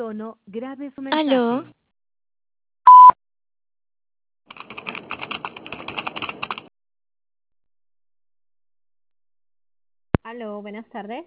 tono, grabe su ¿Aló? mensaje. Aló, buenas tardes.